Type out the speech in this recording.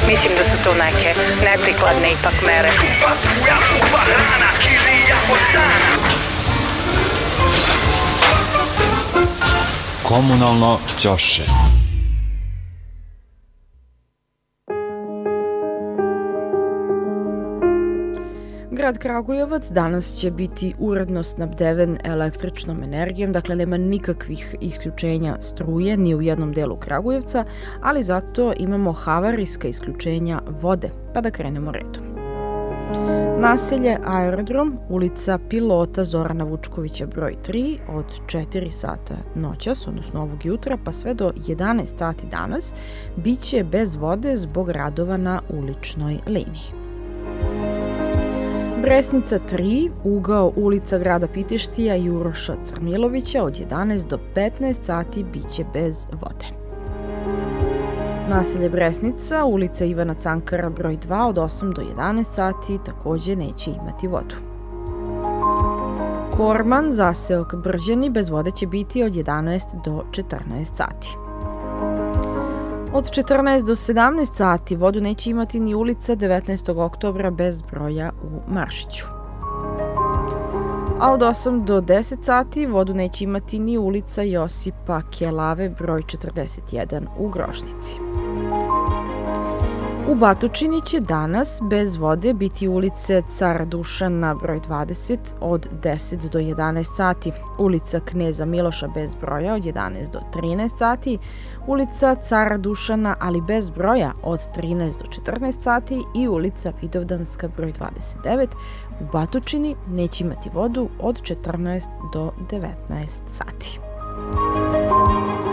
Mislim da su tu neke neprikladne ipak mere. Komunalno ćoše. Grad Kragujevac danas će biti uredno snabdeven električnom energijom, dakle nema nikakvih isključenja struje ni u jednom delu Kragujevca, ali zato imamo havarijska isključenja vode, pa da krenemo redom. Naselje Aerodrom, ulica pilota Zorana Vučkovića broj 3 od 4 sata noćas, odnosno ovog jutra, pa sve do 11 sati danas, bit će bez vode zbog radova na uličnoj liniji. Bresnica 3, ugao ulica Grada Pitištija i Uroša Crnilovića od 11 do 15 sati bit će bez vode. Naselje Bresnica, ulica Ivana Cankara broj 2 od 8 do 11 sati takođe neće imati vodu. Korman, zaseok Brđani, bez vode će biti od 11 do 14 sati. Od 14 do 17 sati vodu neće imati ni ulica 19. oktobra bez broja u Maršiću. A od 8 do 10 sati vodu neće imati ni ulica Josipa Kelave broj 41 u Grožnici. U Batočini će danas bez vode biti ulice Cara Dušana broj 20 od 10 do 11 sati, ulica Kneza Miloša bez broja od 11 do 13 sati, ulica Cara Dušana ali bez broja od 13 do 14 sati i ulica Vidovdanska broj 29. U Batočini neće imati vodu od 14 do 19 sati.